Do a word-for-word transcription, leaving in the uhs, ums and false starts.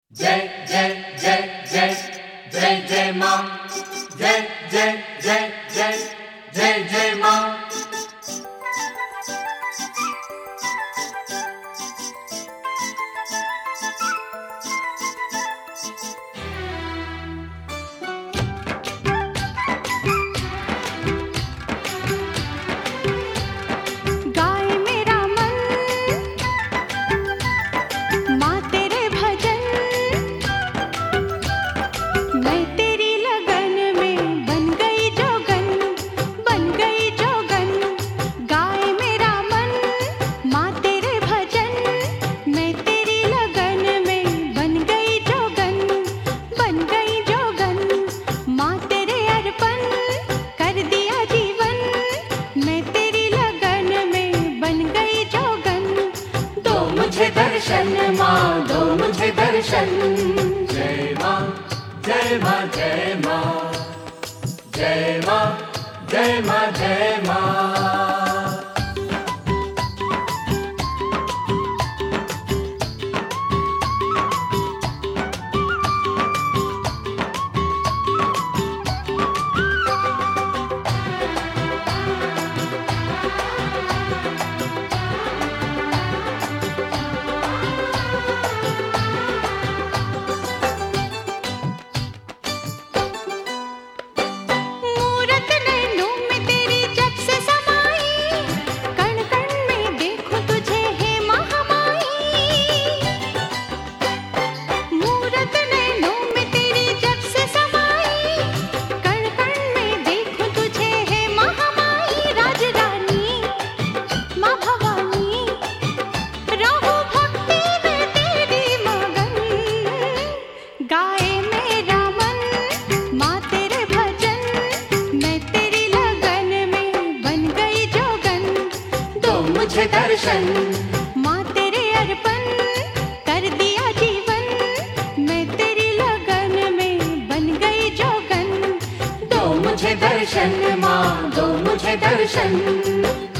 जय जय जय जय जय जय माँ, जय जय जय जय जय जय माँ। मुझे दर्शन माँ, दो मुझे दर्शन। जय माँ जय माँ जय माँ, जय माँ जय माँ जय माँ। मुझे दर्शन माँ तेरे अर्पण कर दिया जीवन, मैं तेरी लगन में बन गई जोगन। दो मुझे दर्शन माँ, दो मुझे दर्शन।